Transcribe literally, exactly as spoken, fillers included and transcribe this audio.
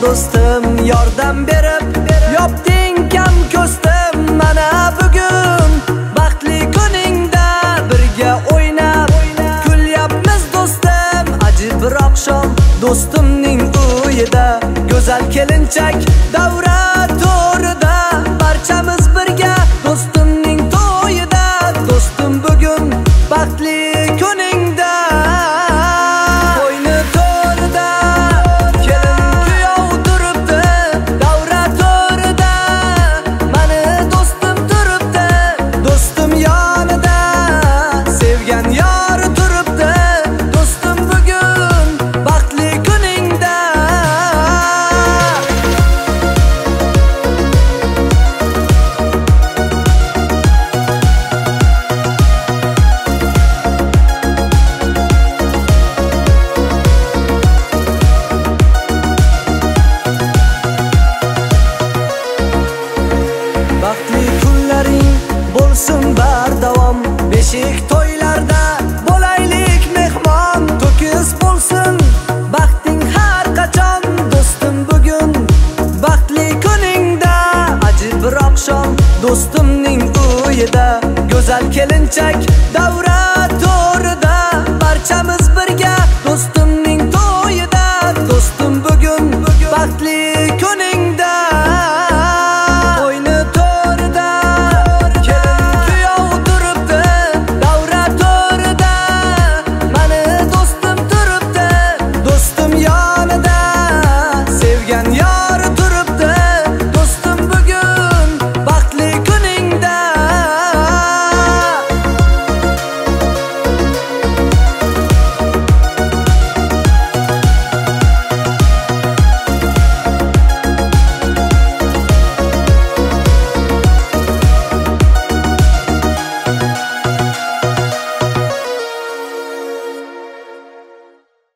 do'stim, yordam berib yopding kam ko'stim. Mana bugun baxtli kuningda birga o'ynab kulyapmiz do'stim. Ajib bir oqshom do'stimning uyida, go'zal kelinchak davra to'rida, barchamiz birga do'stimning to'yida. Do'stim bugun baxtli kuningda, to'yni to'rida kelin kuyov turibdi, davra to'rida mani do'stim turibdi. Do'stim yonida sevgan yori turibdi. Do'stim bugun baxtli kuningda. Baxtli kunlaring bo'lsin bardavom, beshik to'ylarda bo'laylik mehmon. To'kis bo'lsin baxting har qachon, do'stim bugun baxtli kuningda. Ajib bir oqshom do'stimning uyida, go'zal kelinchak davra to'rida, barchamiz birga do'stim